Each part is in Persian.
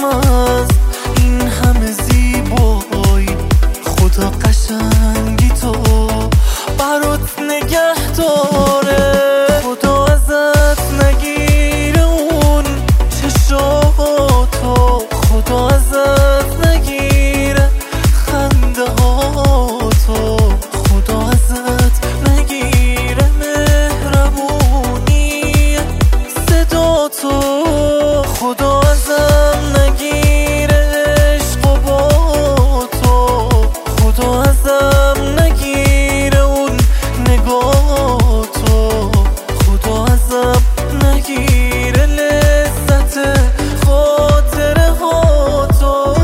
از این همه زیبایی، خدا قشنگی تو برات نگه داره. خدا ازت نگیره اون چشاتو، خدا ازت نگیره خنده هاتو، خدا ازت نگیره مهربونی صداتو، خدا ازم نگیره عشق و با تو، خدا ازم نگیره اون نگاتو، خدا ازم نگیره لذت خاطره هاتو.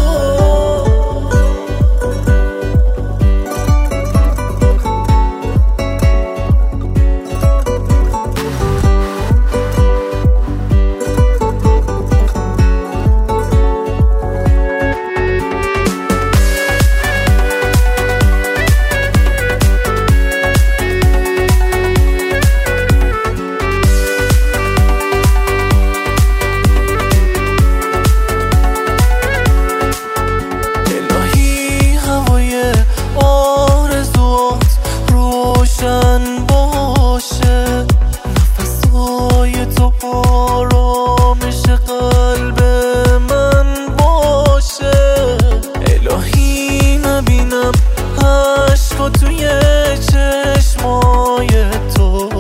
روشن باشه نفسای تو، آرامش قلب من باشه. الهی نبینم عشقا توی چشمای تو،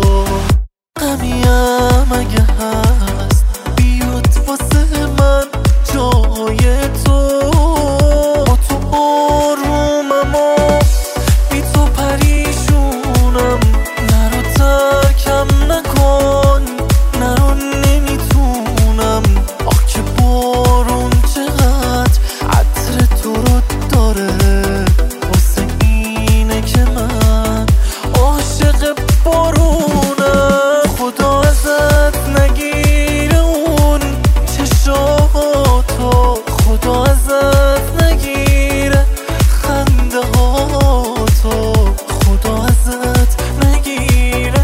غمیم اگه هست بیاد واسه من جای تو. با تو آرومم و بی تو پریشونم، نرو ترکم نکن، نرو نمیتونم. آخ که بارون چقدر عطر تو رو داره، واسه اینه که من عاشق بارونم. خدا ازت نگیره اون چشاتو، خدا ازت نگیره خنده هاتو، خدا ازت نگیره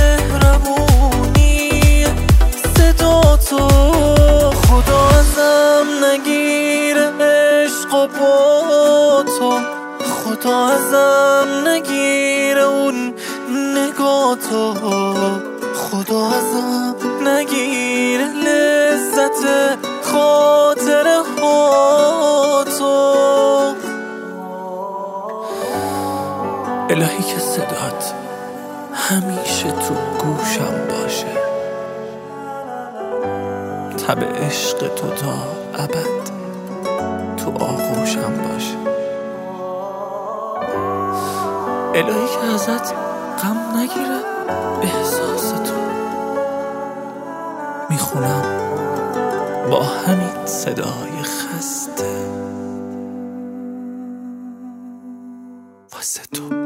مهربونی صداتو، خدا ازم نگیره عشق و با تو، خدا ازم نگیره اون نگاتو، خدا ازم نگیره لذت خاطره هاتو. الهی که صدات همیشه تو گوشم باشه، تب عشق تو تا ابد تو آغوشم باشه. الهی که ازت غم نگیره احساس تو، میخونم با همین صدای خسته واسه تو.